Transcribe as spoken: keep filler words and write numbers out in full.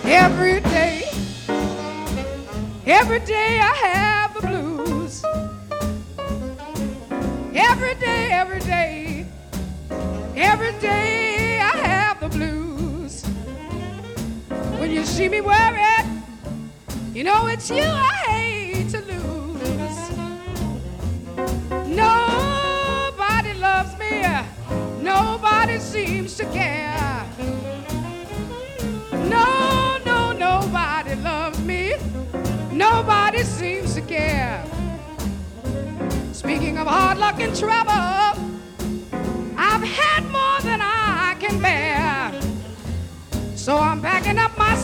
Every day, every day I have the blues. Every day, every day, every day I have the blues. When you see me worried, you know it's you I hate to lose. Nobody loves me, nobody seems to care. No, no, nobody loves me, nobody seems to care. Speaking of hard luck and trouble, I've had more than I can bear. So I'm packing up my